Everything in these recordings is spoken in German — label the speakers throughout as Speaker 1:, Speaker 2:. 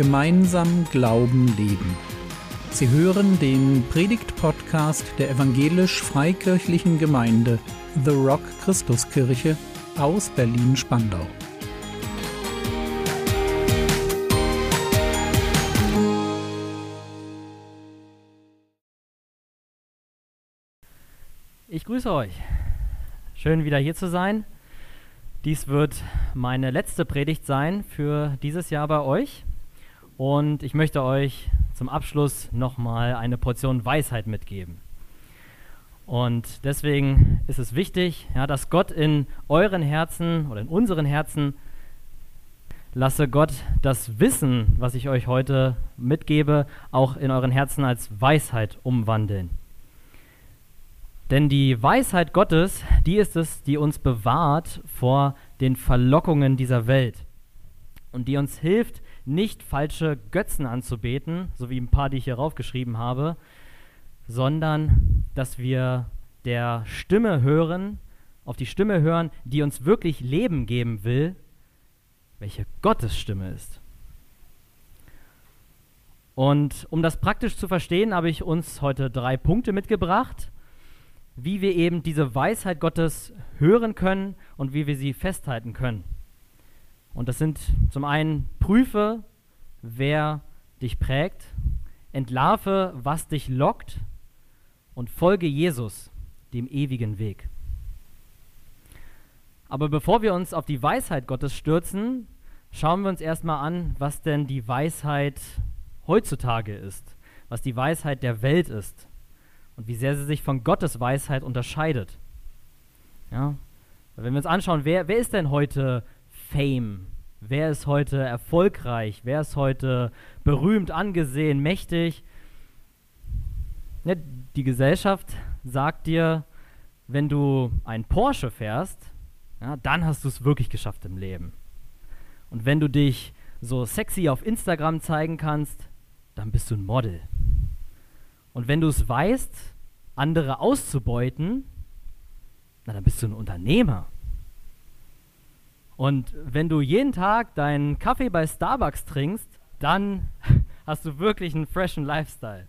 Speaker 1: Gemeinsam Glauben leben. Sie hören den Predigt-Podcast der evangelisch-freikirchlichen Gemeinde The Rock Christuskirche aus Berlin-Spandau.
Speaker 2: Ich grüße euch. Schön wieder hier zu sein. Dies wird meine letzte Predigt sein für dieses Jahr bei euch. Und ich möchte euch zum Abschluss nochmal eine Portion Weisheit mitgeben. Und deswegen ist es wichtig, dass Gott in euren Herzen oder in unseren Herzen, lasse Gott das Wissen, was ich euch heute mitgebe, auch in euren Herzen als Weisheit umwandeln. Denn die Weisheit Gottes, die ist es, die uns bewahrt vor den Verlockungen dieser Welt und die uns hilft, nicht falsche Götzen anzubeten, so wie ein paar, die ich hier raufgeschrieben habe, sondern dass wir der Stimme hören, auf die Stimme hören, die uns wirklich Leben geben will, welche Gottes Stimme ist. Und um das praktisch zu verstehen, habe ich uns heute 3 Punkte mitgebracht, wie wir eben diese Weisheit Gottes hören können und wie wir sie festhalten können. Und das sind zum einen: prüfe, wer dich prägt, entlarve, was dich lockt und folge Jesus, dem ewigen Weg. Aber bevor wir uns auf die Weisheit Gottes stürzen, schauen wir uns erstmal an, was denn die Weisheit heutzutage ist, was die Weisheit der Welt ist und wie sehr sie sich von Gottes Weisheit unterscheidet. Ja? Wenn wir uns anschauen, wer ist denn heute Fame? Wer ist heute erfolgreich? Wer ist heute berühmt, angesehen, mächtig? Ja, die Gesellschaft sagt dir, wenn du einen Porsche fährst, dann hast du es wirklich geschafft im Leben. Und wenn du dich so sexy auf Instagram zeigen kannst, dann bist du ein Model. Und wenn du es weißt, andere auszubeuten, dann bist du ein Unternehmer. Und wenn du jeden Tag deinen Kaffee bei Starbucks trinkst, dann hast du wirklich einen freshen Lifestyle.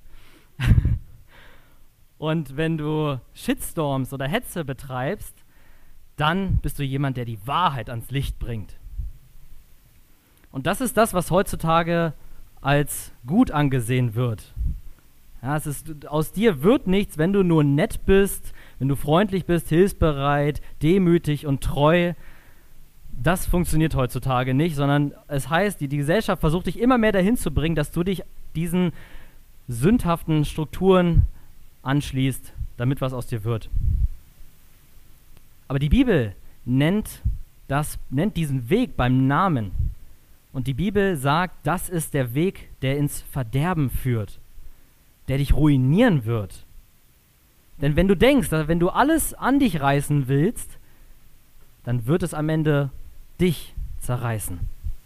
Speaker 2: Und wenn du Shitstorms oder Hetze betreibst, dann bist du jemand, der die Wahrheit ans Licht bringt. Und das ist das, was heutzutage als gut angesehen wird. Ja, aus dir wird nichts, wenn du nur nett bist, wenn du freundlich bist, hilfsbereit, demütig und treu. Das funktioniert heutzutage nicht, sondern es heißt, die Gesellschaft versucht dich immer mehr dahin zu bringen, dass du dich diesen sündhaften Strukturen anschließt, damit was aus dir wird. Aber die Bibel nennt diesen Weg beim Namen. Und die Bibel sagt, das ist der Weg, der ins Verderben führt, der dich ruinieren wird. Denn wenn du denkst, dass wenn du alles an dich reißen willst, dann wird es am Ende dich zerreißen.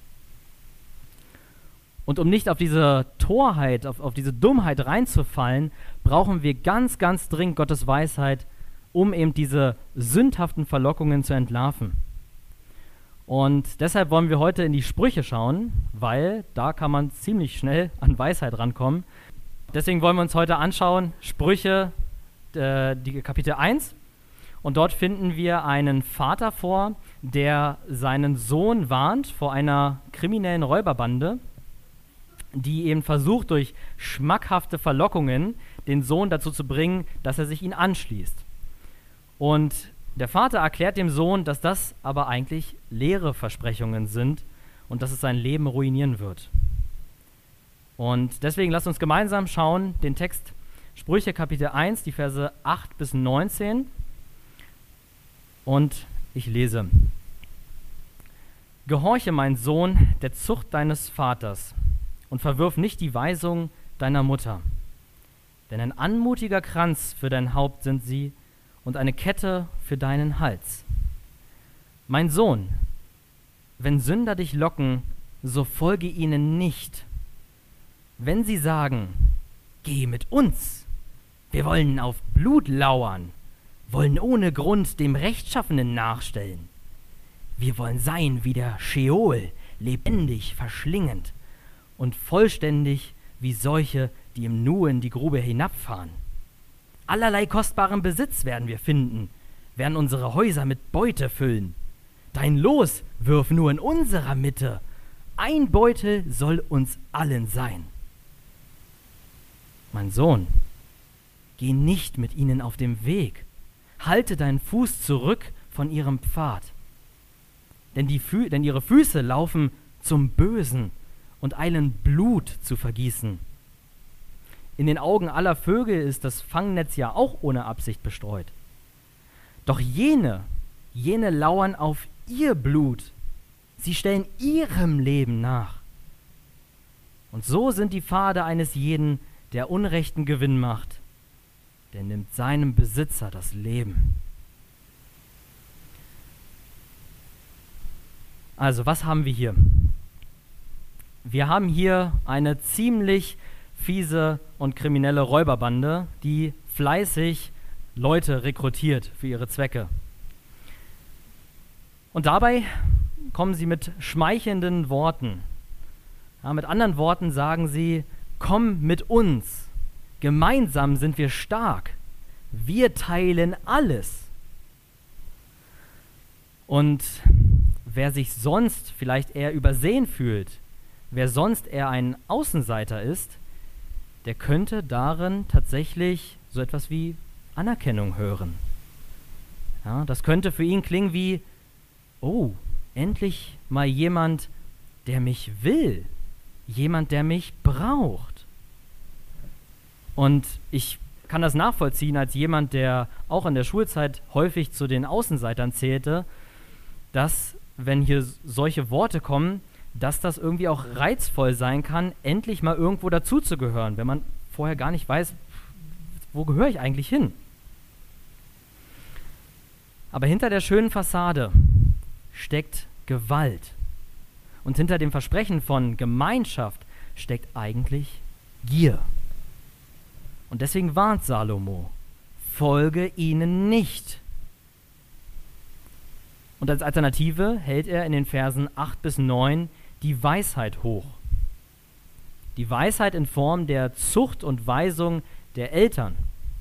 Speaker 2: Und um nicht auf diese Torheit, auf diese Dummheit reinzufallen, brauchen wir ganz, ganz dringend Gottes Weisheit, um eben diese sündhaften Verlockungen zu entlarven. Und deshalb wollen wir heute in die Sprüche schauen, weil da kann man ziemlich schnell an Weisheit rankommen. Deswegen wollen wir uns heute anschauen, Sprüche, die Kapitel 1. Und dort finden wir einen Vater vor, der seinen Sohn warnt vor einer kriminellen Räuberbande, die eben versucht, durch schmackhafte Verlockungen den Sohn dazu zu bringen, dass er sich ihnen anschließt. Und der Vater erklärt dem Sohn, dass das aber eigentlich leere Versprechungen sind und dass es sein Leben ruinieren wird. Und deswegen lasst uns gemeinsam schauen, den Text Sprüche Kapitel 1, die Verse 8 bis 19. Und ich lese: Gehorche, mein Sohn, der Zucht deines Vaters und verwirf nicht die Weisung deiner Mutter. Denn ein anmutiger Kranz für dein Haupt sind sie und eine Kette für deinen Hals. Mein Sohn, wenn Sünder dich locken, so folge ihnen nicht. Wenn sie sagen, geh mit uns, wir wollen auf Blut lauern, wollen ohne Grund dem Rechtschaffenen nachstellen. Wir wollen sein wie der Scheol, lebendig verschlingend, und vollständig wie solche, die im Nu in die Grube hinabfahren. Allerlei kostbaren Besitz werden wir finden, werden unsere Häuser mit Beute füllen. Dein Los wirf nur in unserer Mitte, ein Beutel soll uns allen sein. Mein Sohn, geh nicht mit ihnen auf dem Weg, halte deinen Fuß zurück von ihrem Pfad. Denn ihre Füße laufen zum Bösen und eilen Blut zu vergießen. In den Augen aller Vögel ist das Fangnetz ja auch ohne Absicht bestreut. Doch jene lauern auf ihr Blut. Sie stellen ihrem Leben nach. Und so sind die Pfade eines jeden, der unrechten Gewinn macht. Der nimmt seinem Besitzer das Leben. Also, was haben wir hier? Wir haben hier eine ziemlich fiese und kriminelle Räuberbande, die fleißig Leute rekrutiert für ihre Zwecke. Und dabei kommen sie mit schmeichelnden Worten. Ja, mit anderen Worten sagen sie, komm mit uns, gemeinsam sind wir stark, wir teilen alles. Und wer sich sonst vielleicht eher übersehen fühlt, wer sonst eher ein Außenseiter ist, der könnte darin tatsächlich so etwas wie Anerkennung hören. Ja, das könnte für ihn klingen wie, oh, endlich mal jemand, der mich will, jemand, der mich braucht. Und ich kann das nachvollziehen als jemand, der auch in der Schulzeit häufig zu den Außenseitern zählte, dass, wenn hier solche Worte kommen, dass das irgendwie auch reizvoll sein kann, endlich mal irgendwo dazuzugehören, wenn man vorher gar nicht weiß, wo gehöre ich eigentlich hin? Aber hinter der schönen Fassade steckt Gewalt. Und hinter dem Versprechen von Gemeinschaft steckt eigentlich Gier. Und deswegen warnt Salomo, folge ihnen nicht. Und als Alternative hält er in den Versen 8 bis 9 die Weisheit hoch. Die Weisheit in Form der Zucht und Weisung der Eltern.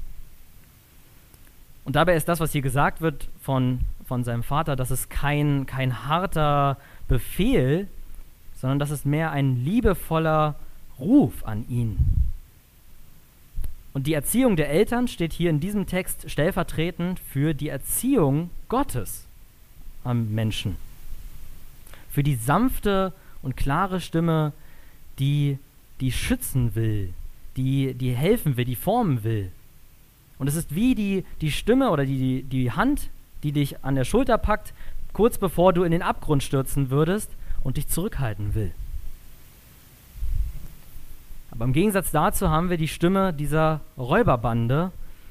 Speaker 2: Und dabei ist das, was hier gesagt wird von seinem Vater, das ist kein harter Befehl, sondern das ist mehr ein liebevoller Ruf an ihn. Und die Erziehung der Eltern steht hier in diesem Text stellvertretend für die Erziehung Gottes am Menschen. Für die sanfte und klare Stimme, die schützen will, die helfen will, die formen will. Und es ist wie die Stimme oder die Hand, die dich an der Schulter packt, kurz bevor du in den Abgrund stürzen würdest und dich zurückhalten will. Aber im Gegensatz dazu haben wir die Stimme dieser Räuberbande,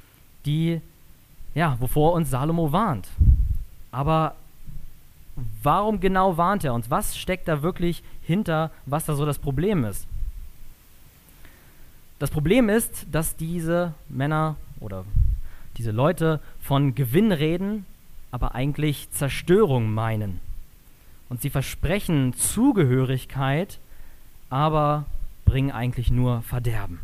Speaker 2: wovor uns Salomo warnt. Aber warum genau warnt er uns? Was steckt da wirklich hinter, was da so das Problem ist? Das Problem ist, dass diese Männer oder diese Leute von Gewinn reden, aber eigentlich Zerstörung meinen. Und sie versprechen Zugehörigkeit, aber bringen eigentlich nur Verderben.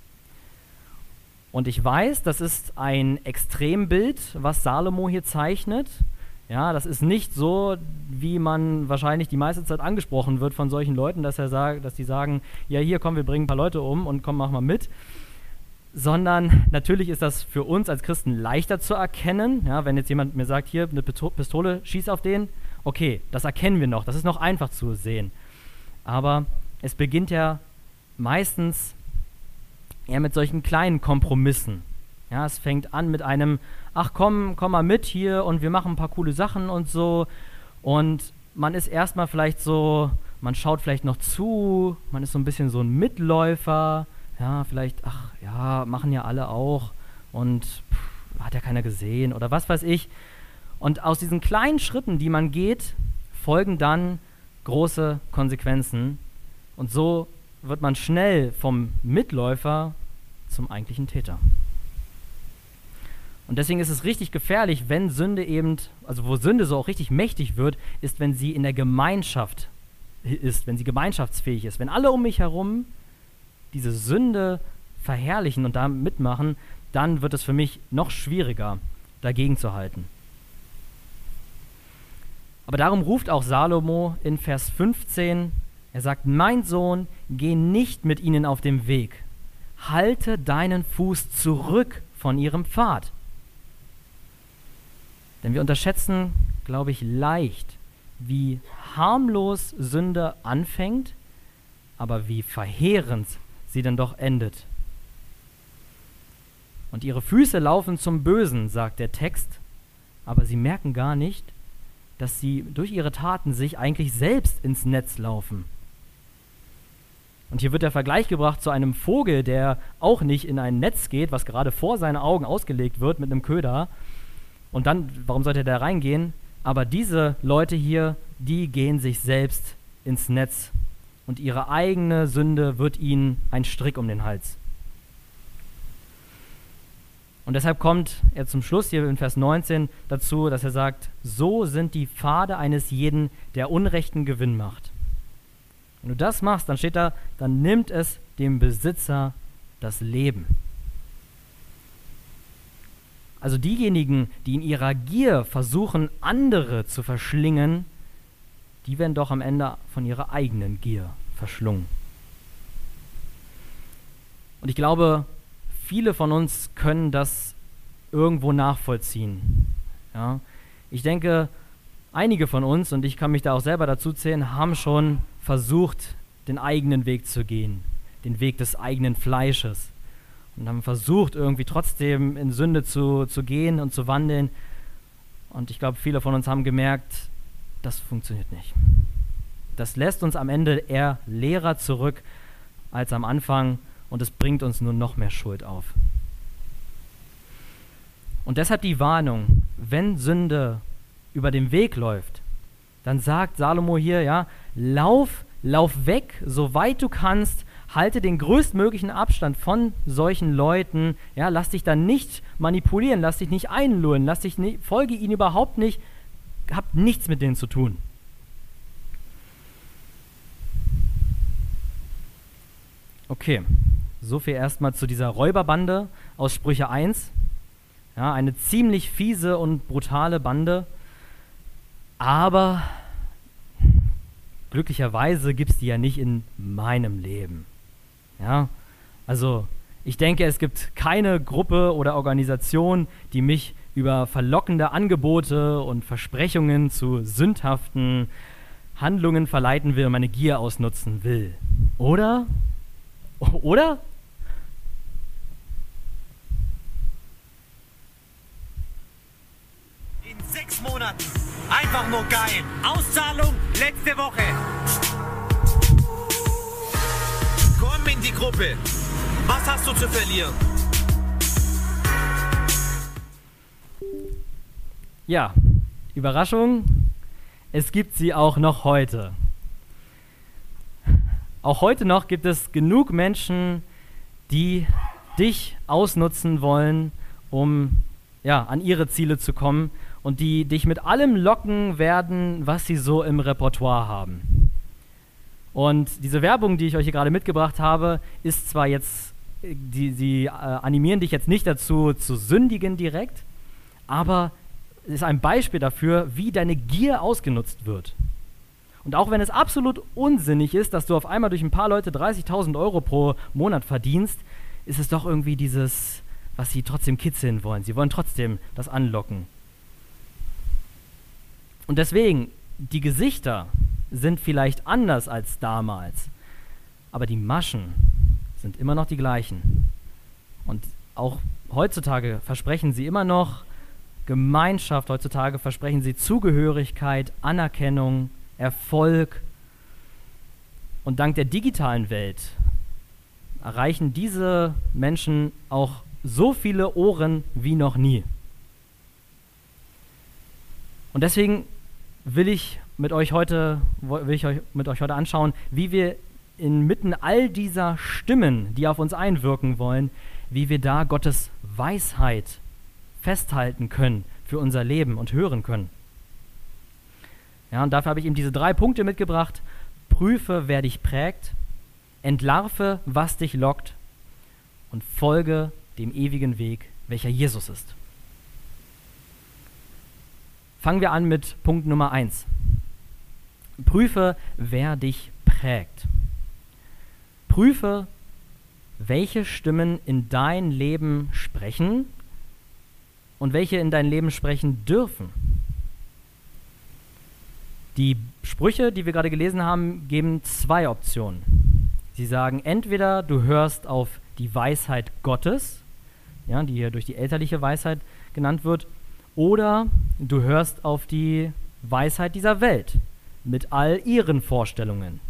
Speaker 2: Und ich weiß, das ist ein Extrembild, was Salomo hier zeichnet. Ja, das ist nicht so, wie man wahrscheinlich die meiste Zeit angesprochen wird von solchen Leuten, dass die sagen, ja hier, komm, wir bringen ein paar Leute um und komm, mach mal mit. Sondern natürlich ist das für uns als Christen leichter zu erkennen. Ja, wenn jetzt jemand mir sagt, hier, eine Pistole, schieß auf den. Okay, das erkennen wir noch, das ist noch einfach zu sehen. Aber es beginnt ja meistens eher mit solchen kleinen Kompromissen. Ja, es fängt an mit einem, ach komm mal mit hier und wir machen ein paar coole Sachen und so. Und man ist erstmal vielleicht so, man schaut vielleicht noch zu, man ist so ein bisschen so ein Mitläufer. Ja, vielleicht, ach ja, machen ja alle auch und hat ja keiner gesehen oder was weiß ich. Und aus diesen kleinen Schritten, die man geht, folgen dann große Konsequenzen. Und so wird man schnell vom Mitläufer zum eigentlichen Täter. Und deswegen ist es richtig gefährlich, wenn Sünde eben, also wo Sünde so auch richtig mächtig wird, ist, wenn sie in der Gemeinschaft ist, wenn sie gemeinschaftsfähig ist, wenn alle um mich herum diese Sünde verherrlichen und da mitmachen, dann wird es für mich noch schwieriger, dagegen zu halten. Aber darum ruft auch Salomo in Vers 15, er sagt, mein Sohn, geh nicht mit ihnen auf dem Weg, halte deinen Fuß zurück von ihrem Pfad. Denn wir unterschätzen, glaube ich, leicht, wie harmlos Sünde anfängt, aber wie verheerend sie dann doch endet. Und ihre Füße laufen zum Bösen, sagt der Text, aber sie merken gar nicht, dass sie durch ihre Taten sich eigentlich selbst ins Netz laufen. Und hier wird der Vergleich gebracht zu einem Vogel, der auch nicht in ein Netz geht, was gerade vor seinen Augen ausgelegt wird mit einem Köder. Und dann, warum sollte er da reingehen? Aber diese Leute hier, die gehen sich selbst ins Netz. Und ihre eigene Sünde wird ihnen ein Strick um den Hals. Und deshalb kommt er zum Schluss hier in Vers 19 dazu, dass er sagt, so sind die Pfade eines jeden, der unrechten Gewinn macht. Wenn du das machst, dann steht da, dann nimmt es dem Besitzer das Leben. Also diejenigen, die in ihrer Gier versuchen, andere zu verschlingen, die werden doch am Ende von ihrer eigenen Gier verschlungen. Und ich glaube, viele von uns können das irgendwo nachvollziehen. Ja? Ich denke, einige von uns, und ich kann mich da auch selber dazu zählen, haben schon versucht, den eigenen Weg zu gehen, den Weg des eigenen Fleisches. Und haben versucht, irgendwie trotzdem in Sünde zu gehen und zu wandeln. Und ich glaube, viele von uns haben gemerkt, das funktioniert nicht. Das lässt uns am Ende eher leerer zurück als am Anfang. Und es bringt uns nur noch mehr Schuld auf. Und deshalb die Warnung, wenn Sünde über den Weg läuft, dann sagt Salomo hier, ja, lauf weg, soweit du kannst, halte den größtmöglichen Abstand von solchen Leuten, ja, lass dich dann nicht manipulieren, lass dich nicht einlullen, folge ihnen überhaupt nicht, hab nichts mit denen zu tun. Okay, so viel erstmal zu dieser Räuberbande aus Sprüche 1. Ja, eine ziemlich fiese und brutale Bande. Aber glücklicherweise gibt es die ja nicht in meinem Leben. Ja, also ich denke, es gibt keine Gruppe oder Organisation, die mich über verlockende Angebote und Versprechungen zu sündhaften Handlungen verleiten will und meine Gier ausnutzen will. Oder? Oder?
Speaker 3: In 6 Monaten. Einfach nur geil. Auszahlung letzte Woche. Komm in die Gruppe. Was hast du zu verlieren?
Speaker 2: Ja, Überraschung. Es gibt sie auch noch heute. Auch heute noch gibt es genug Menschen, die dich ausnutzen wollen, um an ihre Ziele zu kommen und die dich mit allem locken werden, was sie so im Repertoire haben. Und diese Werbung, die ich euch hier gerade mitgebracht habe, ist zwar jetzt, sie animieren dich jetzt nicht dazu, zu sündigen direkt, aber es ist ein Beispiel dafür, wie deine Gier ausgenutzt wird. Und auch wenn es absolut unsinnig ist, dass du auf einmal durch ein paar Leute 30.000 € pro Monat verdienst, ist es doch irgendwie dieses, was sie trotzdem kitzeln wollen. Sie wollen trotzdem das anlocken. Und deswegen, die Gesichter sind vielleicht anders als damals, aber die Maschen sind immer noch die gleichen. Und auch heutzutage versprechen sie immer noch Gemeinschaft, heutzutage versprechen sie Zugehörigkeit, Anerkennung, Erfolg. Und dank der digitalen Welt erreichen diese Menschen auch so viele Ohren wie noch nie. Und deswegen will ich mit euch heute anschauen, wie wir inmitten all dieser Stimmen, die auf uns einwirken wollen, wie wir da Gottes Weisheit festhalten können für unser Leben und hören können. Ja, und dafür habe ich ihm diese 3 Punkte mitgebracht. prüfe, wer dich prägt, entlarve, was dich lockt und folge dem ewigen Weg, welcher Jesus ist. Fangen wir an mit Punkt Nummer 1. Prüfe, wer dich prägt. Prüfe, welche Stimmen in dein Leben sprechen und welche in dein Leben sprechen dürfen. Die Sprüche, die wir gerade gelesen haben, geben 2 Optionen. Sie sagen, entweder du hörst auf die Weisheit Gottes, ja, die hier durch die elterliche Weisheit genannt wird, oder du hörst auf die Weisheit dieser Welt mit all ihren Vorstellungen.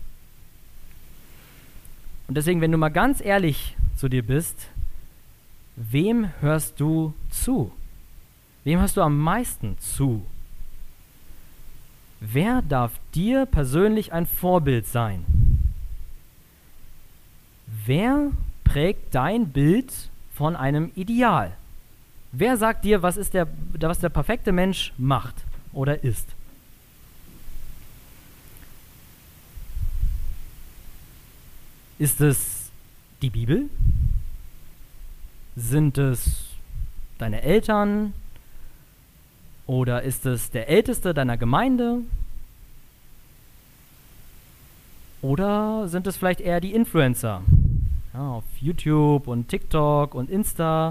Speaker 2: Und deswegen, wenn du mal ganz ehrlich zu dir bist, wem hörst du zu? Wem hörst du am meisten zu? Wer darf dir persönlich ein Vorbild sein? Wer prägt dein Bild von einem Ideal? Wer sagt dir, was der perfekte Mensch macht oder ist? Ist es die Bibel? Sind es deine Eltern? Oder ist es der Älteste deiner Gemeinde? Oder sind es vielleicht eher die Influencer? Ja, auf YouTube und TikTok und Insta.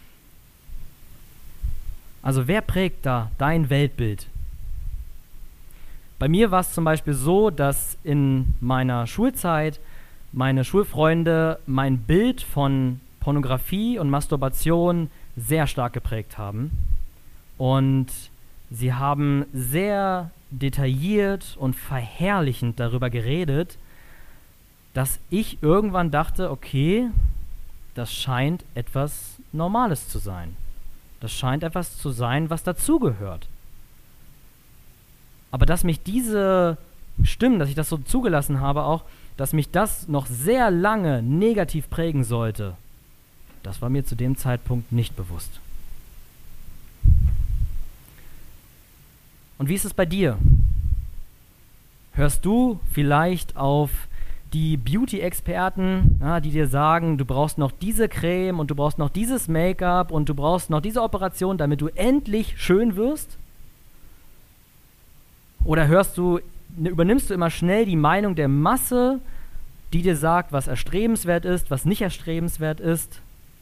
Speaker 2: Also wer prägt da dein Weltbild? Bei mir war es zum Beispiel so, dass in meiner Schulzeit meine Schulfreunde mein Bild von Pornografie und Masturbation sehr stark geprägt haben. Und sie haben sehr detailliert und verherrlichend darüber geredet, dass ich irgendwann dachte, okay, das scheint etwas Normales zu sein. Das scheint etwas zu sein, was dazugehört. Aber dass mich diese Stimmen, dass ich das so zugelassen habe auch, dass mich das noch sehr lange negativ prägen sollte, das war mir zu dem Zeitpunkt nicht bewusst. Und wie ist es bei dir? Hörst du vielleicht auf die Beauty-Experten, ja, die dir sagen, du brauchst noch diese Creme und du brauchst noch dieses Make-up und du brauchst noch diese Operation, damit du endlich schön wirst? Oder übernimmst du immer schnell die Meinung der Masse, die dir sagt, was erstrebenswert ist, was nicht erstrebenswert ist?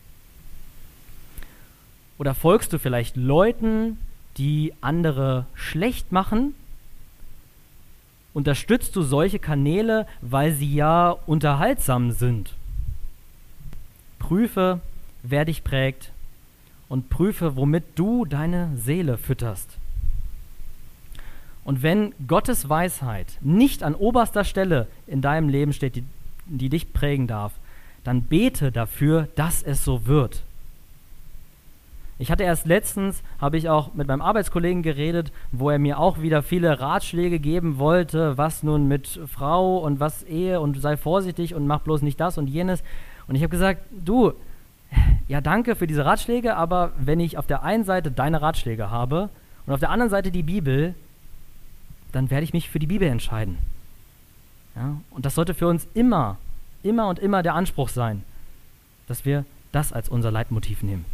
Speaker 2: Oder folgst du vielleicht Leuten, die andere schlecht machen? Unterstützt du solche Kanäle, weil sie ja unterhaltsam sind? Prüfe, wer dich prägt und prüfe, womit du deine Seele fütterst. Und wenn Gottes Weisheit nicht an oberster Stelle in deinem Leben steht, die dich prägen darf, dann bete dafür, dass es so wird. Ich hatte erst letztens, habe ich auch mit meinem Arbeitskollegen geredet, wo er mir auch wieder viele Ratschläge geben wollte, was nun mit Frau und was Ehe und sei vorsichtig und mach bloß nicht das und jenes. Und ich habe gesagt, du, ja danke für diese Ratschläge, aber wenn ich auf der einen Seite deine Ratschläge habe und auf der anderen Seite die Bibel, dann werde ich mich für die Bibel entscheiden. Ja? Und das sollte für uns immer der Anspruch sein, dass wir das als unser Leitmotiv nehmen.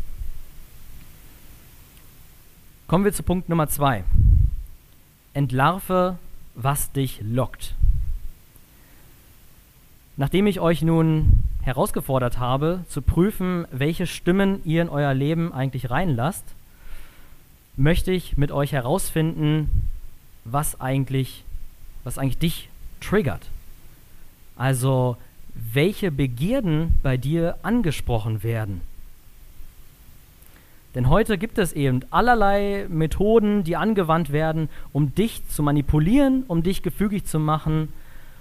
Speaker 2: Kommen wir zu Punkt Nummer 2. Entlarve, was dich lockt. Nachdem ich euch nun herausgefordert habe, zu prüfen, welche Stimmen ihr in euer Leben eigentlich reinlasst, möchte ich mit euch herausfinden, was eigentlich dich triggert. Also, welche Begierden bei dir angesprochen werden. Denn heute gibt es eben allerlei Methoden, die angewandt werden, um dich zu manipulieren, um dich gefügig zu machen.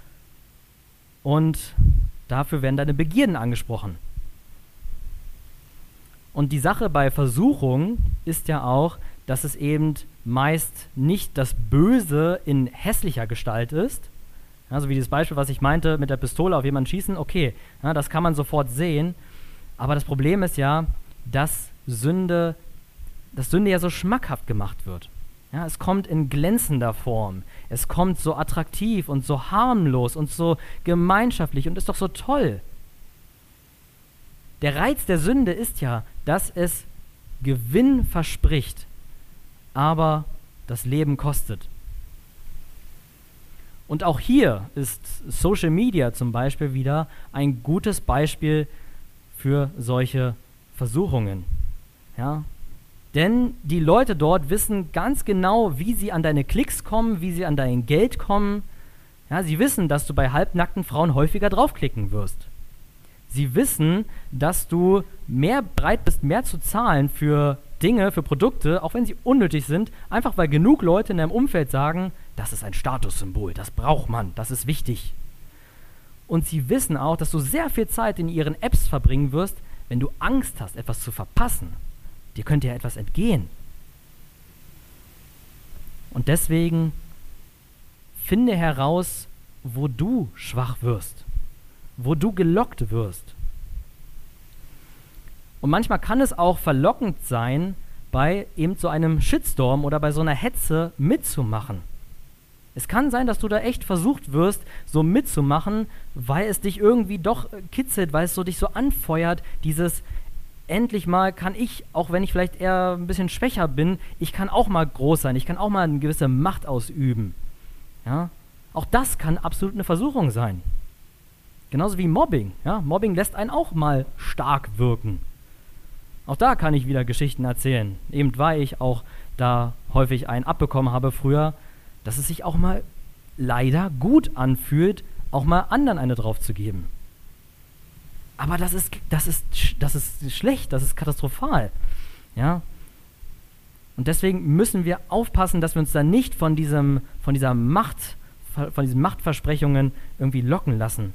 Speaker 2: Und dafür werden deine Begierden angesprochen. Und die Sache bei Versuchung ist ja auch, dass es eben meist nicht das Böse in hässlicher Gestalt ist. Also wie das Beispiel, was ich meinte, mit der Pistole auf jemanden schießen, okay, ja, das kann man sofort sehen. Aber das Problem ist ja, dass Sünde ja so schmackhaft gemacht wird. Ja, es kommt in glänzender Form. Es kommt so attraktiv und so harmlos und so gemeinschaftlich und ist doch so toll. Der Reiz der Sünde ist ja, dass es Gewinn verspricht, aber das Leben kostet. Und auch hier ist Social Media zum Beispiel wieder ein gutes Beispiel für solche Versuchungen. Ja? Denn die Leute dort wissen ganz genau, wie sie an deine Klicks kommen, wie sie an dein Geld kommen. Ja, sie wissen, dass du bei halbnackten Frauen häufiger draufklicken wirst. Sie wissen, dass du mehr bereit bist, mehr zu zahlen für Dinge, für Produkte, auch wenn sie unnötig sind, einfach weil genug Leute in deinem Umfeld sagen, das ist ein Statussymbol, das braucht man, das ist wichtig. Und sie wissen auch, dass du sehr viel Zeit in ihren Apps verbringen wirst, wenn du Angst hast, etwas zu verpassen. Dir könnte ja etwas entgehen. Und deswegen finde heraus, wo du schwach wirst, wo du gelockt wirst. Und manchmal kann es auch verlockend sein, bei eben so einem Shitstorm oder bei so einer Hetze mitzumachen. Es kann sein, dass du da echt versucht wirst, so mitzumachen, weil es dich irgendwie doch kitzelt, weil es so dich so anfeuert, dieses endlich mal kann ich, auch wenn ich vielleicht eher ein bisschen schwächer bin, ich kann auch mal groß sein, ich kann auch mal eine gewisse Macht ausüben. Ja? Auch das kann absolut eine Versuchung sein. Genauso wie Mobbing. Ja? Mobbing lässt einen auch mal stark wirken. Auch da kann ich wieder Geschichten erzählen. Eben weil ich auch da häufig einen abbekommen habe früher, dass es sich auch mal leider gut anfühlt, auch mal anderen eine drauf zu geben. Aber das ist schlecht, das ist katastrophal. Ja? Und deswegen müssen wir aufpassen, dass wir uns da nicht von diesen Machtversprechungen irgendwie locken lassen,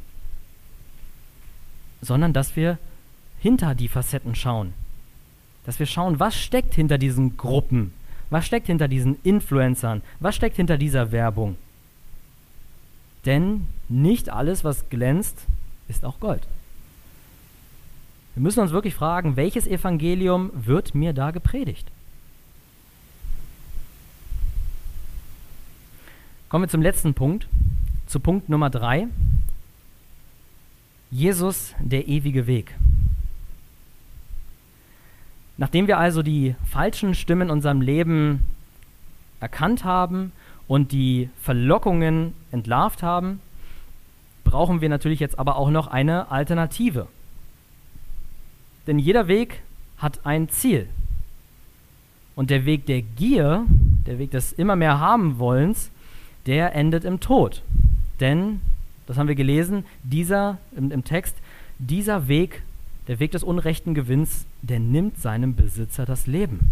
Speaker 2: sondern dass wir hinter die Facetten schauen. Dass wir schauen, was steckt hinter diesen Gruppen, was steckt hinter diesen Influencern, was steckt hinter dieser Werbung. Denn nicht alles, was glänzt, ist auch Gold. Wir müssen uns wirklich fragen, welches Evangelium wird mir da gepredigt? Kommen wir zum letzten Punkt, zu Punkt Nummer 3. Jesus, der ewige Weg. Nachdem wir also die falschen Stimmen in unserem Leben erkannt haben und die Verlockungen entlarvt haben, brauchen wir natürlich jetzt aber auch noch eine Alternative. Denn jeder Weg hat ein Ziel. Und der Weg der Gier, der Weg des immer mehr haben wollens, der endet im Tod. Denn, das haben wir gelesen, im Text, dieser Weg, der Weg des unrechten Gewinns, der nimmt seinem Besitzer das Leben.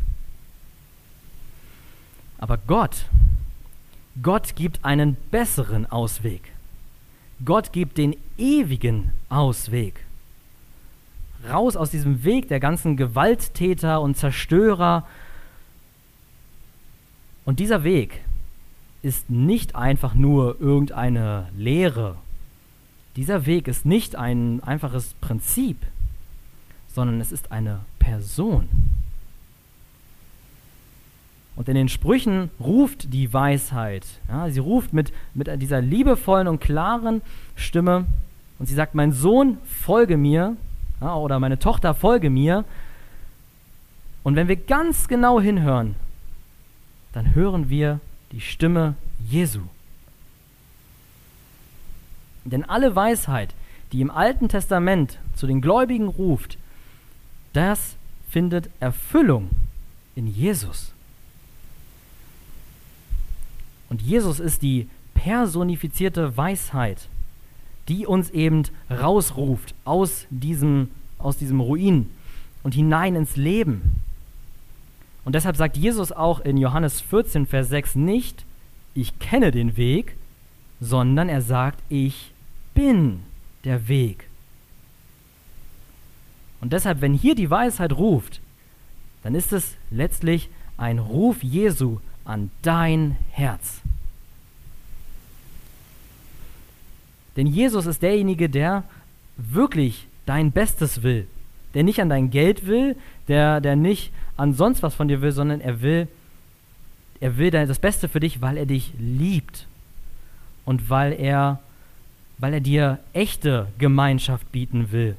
Speaker 2: Aber Gott gibt einen besseren Ausweg. Gott gibt den ewigen Ausweg. Raus aus diesem Weg der ganzen Gewalttäter und Zerstörer. Und dieser Weg ist nicht einfach nur irgendeine Lehre. Dieser Weg ist nicht ein einfaches Prinzip, sondern es ist eine Person. Und in den Sprüchen ruft die Weisheit. Ja, sie ruft mit dieser liebevollen und klaren Stimme und sie sagt, mein Sohn, folge mir. Ja, oder meine Tochter, folge mir. Und wenn wir ganz genau hinhören, dann hören wir die Stimme Jesu. Denn alle Weisheit, die im Alten Testament zu den Gläubigen ruft, das findet Erfüllung in Jesus. Und Jesus ist die personifizierte Weisheit, die uns eben rausruft aus diesem Ruin und hinein ins Leben. Und deshalb sagt Jesus auch in Johannes 14, Vers 6 nicht, ich kenne den Weg, sondern er sagt, ich bin der Weg. Und deshalb, wenn hier die Weisheit ruft, dann ist es letztlich ein Ruf Jesu an dein Herz. Denn Jesus ist derjenige, der wirklich dein Bestes will, der nicht an dein Geld will, der nicht an sonst was von dir will, sondern er will er will das Beste für dich, weil er dich liebt und weil er dir echte Gemeinschaft bieten will.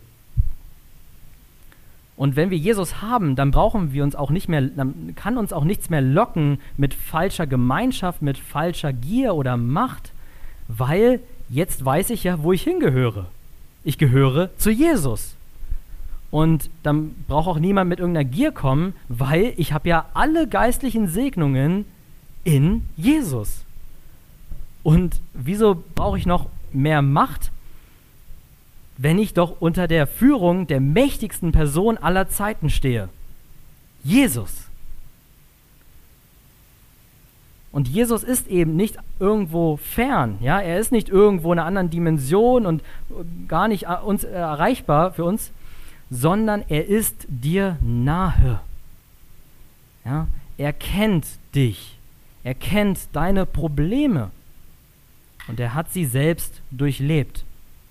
Speaker 2: Und wenn wir Jesus haben, dann dann kann uns auch nichts mehr locken mit falscher Gemeinschaft, mit falscher Gier oder Macht, weil jetzt weiß ich ja, wo ich hingehöre. Ich gehöre zu Jesus. Und dann braucht auch niemand mit irgendeiner Gier kommen, weil ich habe ja alle geistlichen Segnungen in Jesus. Und wieso brauche ich noch mehr Macht, wenn ich doch unter der Führung der mächtigsten Person aller Zeiten stehe? Jesus. Und Jesus ist eben nicht irgendwo fern, ja, er ist nicht irgendwo in einer anderen Dimension und gar nicht erreichbar für uns, sondern er ist dir nahe. Ja, er kennt dich, er kennt deine Probleme und er hat sie selbst durchlebt.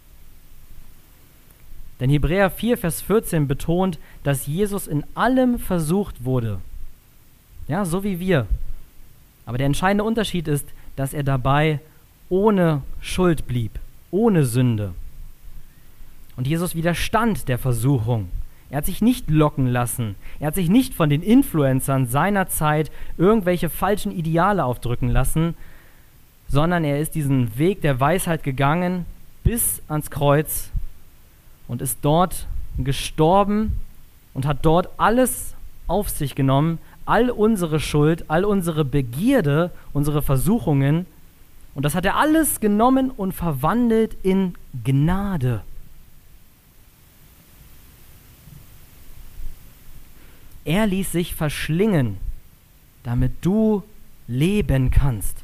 Speaker 2: Denn Hebräer 4, Vers 14 betont, dass Jesus in allem versucht wurde. Ja, so wie wir. Aber der entscheidende Unterschied ist, dass er dabei ohne Schuld blieb, ohne Sünde. Und Jesus widerstand der Versuchung. Er hat sich nicht locken lassen. Er hat sich nicht von den Influencern seiner Zeit irgendwelche falschen Ideale aufdrücken lassen, sondern er ist diesen Weg der Weisheit gegangen bis ans Kreuz und ist dort gestorben und hat dort alles auf sich genommen, all unsere Schuld, all unsere Begierde, unsere Versuchungen. Und das hat er alles genommen und verwandelt in Gnade. Er ließ sich verschlingen, damit du leben kannst.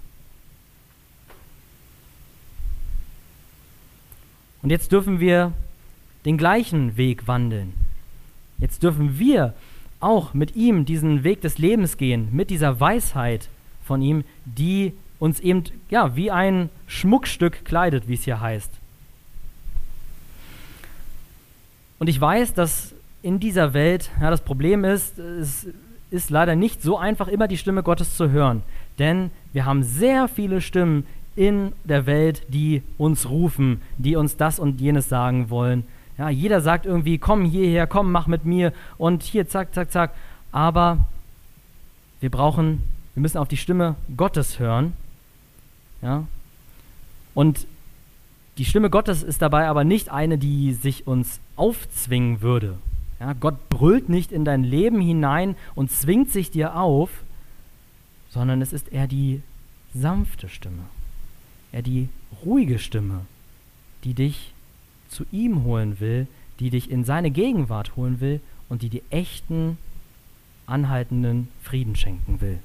Speaker 2: Und jetzt dürfen wir den gleichen Weg wandeln. Jetzt dürfen wir auch mit ihm diesen Weg des Lebens gehen, mit dieser Weisheit von ihm, die uns eben ja, wie ein Schmuckstück kleidet, wie es hier heißt. Und ich weiß, dass in dieser Welt, ja, das Problem ist, es ist leider nicht so einfach, immer die Stimme Gottes zu hören. Denn wir haben sehr viele Stimmen in der Welt, die uns rufen, die uns das und jenes sagen wollen. Ja, jeder sagt irgendwie, komm hierher, komm, mach mit mir und hier, zack, zack, zack. Aber wir müssen auf die Stimme Gottes hören. Ja? Und die Stimme Gottes ist dabei aber nicht eine, die sich uns aufzwingen würde. Ja, Gott brüllt nicht in dein Leben hinein und zwingt sich dir auf, sondern es ist eher die sanfte Stimme, eher die ruhige Stimme, die dich zu ihm holen will, die dich in seine Gegenwart holen will und die dir echten, anhaltenden Frieden schenken will.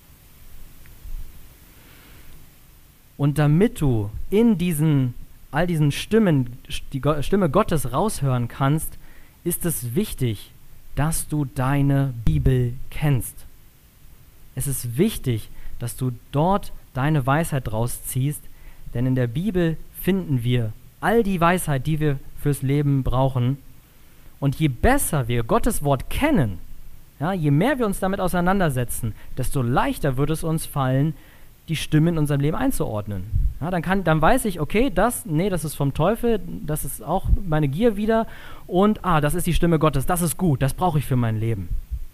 Speaker 2: Und damit du in all diesen Stimmen die Stimme Gottes raushören kannst, ist es wichtig, dass du deine Bibel kennst. Es ist wichtig, dass du dort deine Weisheit rausziehst, denn in der Bibel finden wir all die Weisheit, die wir fürs Leben brauchen. Und je besser wir Gottes Wort kennen, ja, je mehr wir uns damit auseinandersetzen, desto leichter wird es uns fallen, die Stimmen in unserem Leben einzuordnen. Ja, dann weiß ich, okay, das ist vom Teufel, das ist auch meine Gier wieder und das ist die Stimme Gottes, das ist gut, das brauche ich für mein Leben.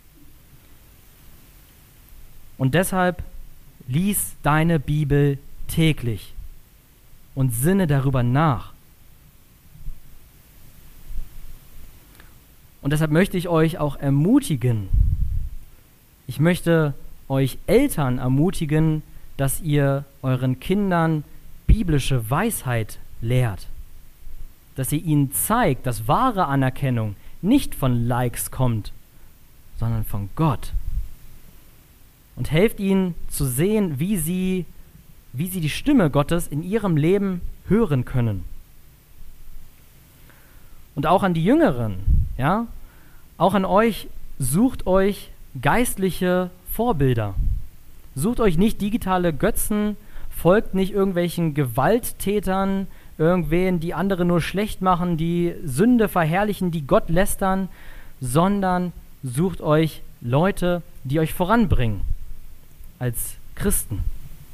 Speaker 2: Und deshalb lies deine Bibel täglich und sinne darüber nach. Und deshalb möchte ich euch auch ermutigen. Ich möchte euch Eltern ermutigen, dass ihr euren Kindern biblische Weisheit lehrt. Dass ihr ihnen zeigt, dass wahre Anerkennung nicht von Likes kommt, sondern von Gott. Und helft ihnen zu sehen, wie sie die Stimme Gottes in ihrem Leben hören können. Und auch an die Jüngeren, ja, auch an euch, sucht euch geistliche Vorbilder. Sucht euch nicht digitale Götzen, folgt nicht irgendwelchen Gewalttätern, irgendwen, die andere nur schlecht machen, die Sünde verherrlichen, die Gott lästern, sondern sucht euch Leute, die euch voranbringen als Christen.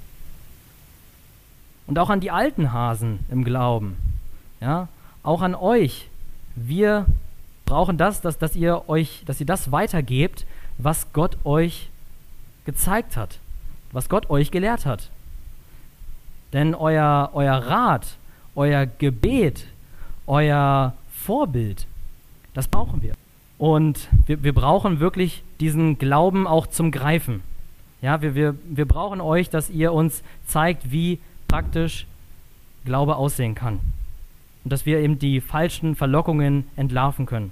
Speaker 2: Und auch an die alten Hasen im Glauben. Ja, auch an euch. Wir brauchen dass ihr das weitergebt, was Gott euch gezeigt hat, was Gott euch gelehrt hat. Denn euer Rat, euer Gebet, euer Vorbild, das brauchen wir. Und wir brauchen wirklich diesen Glauben auch zum Greifen. Ja, wir brauchen euch, dass ihr uns zeigt, wie praktisch Glaube aussehen kann. Und dass wir eben die falschen Verlockungen entlarven können.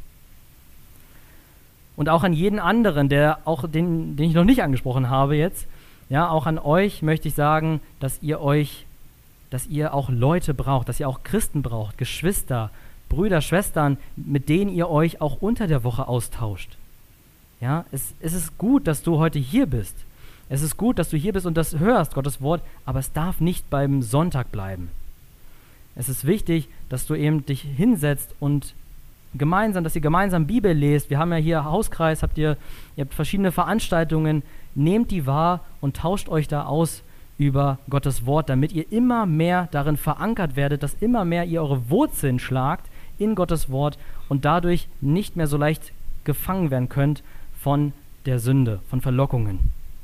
Speaker 2: Und auch an jeden anderen, den ich noch nicht angesprochen habe jetzt, ja, auch an euch möchte ich sagen, dass ihr auch Leute braucht, dass ihr auch Christen braucht, Geschwister, Brüder, Schwestern, mit denen ihr euch auch unter der Woche austauscht. Ja, es ist gut, dass du heute hier bist. Es ist gut, dass du hier bist und das hörst, Gottes Wort, aber es darf nicht beim Sonntag bleiben. Es ist wichtig, dass du eben dich hinsetzt und dass ihr gemeinsam Bibel lest. Wir haben ja hier Hauskreis, ihr habt verschiedene Veranstaltungen. Nehmt die wahr und tauscht euch da aus über Gottes Wort, damit ihr immer mehr darin verankert werdet, dass immer mehr ihr eure Wurzeln schlagt in Gottes Wort und dadurch nicht mehr so leicht gefangen werden könnt von der Sünde, von Verlockungen.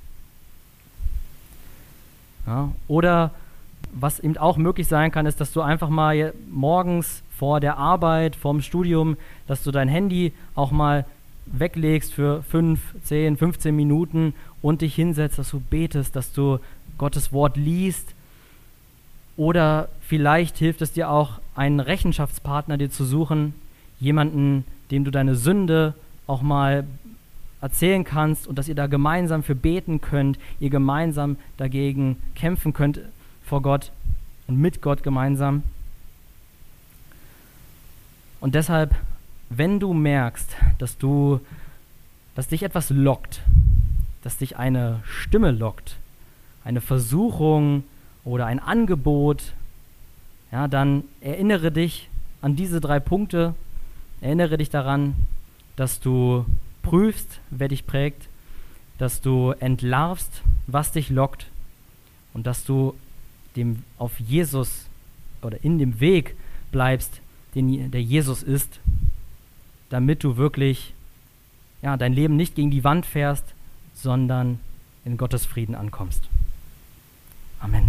Speaker 2: Ja, oder was eben auch möglich sein kann, ist, dass du einfach mal morgens vor der Arbeit, vorm Studium, dass du dein Handy auch mal weglegst für 5, 10, 15 Minuten und dich hinsetzt, dass du betest, dass du Gottes Wort liest. Oder vielleicht hilft es dir auch, einen Rechenschaftspartner dir zu suchen, jemanden, dem du deine Sünde auch mal erzählen kannst und dass ihr da gemeinsam für beten könnt, ihr gemeinsam dagegen kämpfen könnt vor Gott und mit Gott gemeinsam. Und deshalb, wenn du merkst, dass dich etwas lockt, dass dich eine Stimme lockt, eine Versuchung oder ein Angebot, ja, dann erinnere dich an diese 3 Punkte, erinnere dich daran, dass du prüfst, wer dich prägt, dass du entlarvst, was dich lockt und dass du auf Jesus oder in dem Weg bleibst, der Jesus ist, damit du wirklich dein Leben nicht gegen die Wand fährst, sondern in Gottes Frieden ankommst. Amen.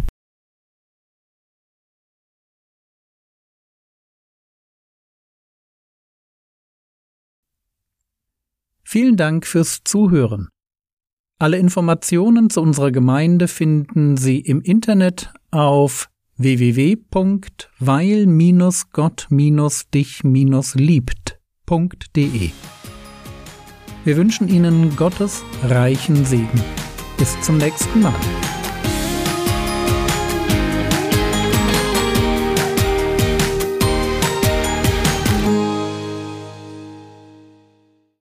Speaker 1: Vielen Dank fürs Zuhören. Alle Informationen zu unserer Gemeinde finden Sie im Internet auf www.weil-gott-dich-liebt.de. Wir wünschen Ihnen Gottes reichen Segen. Bis zum nächsten Mal.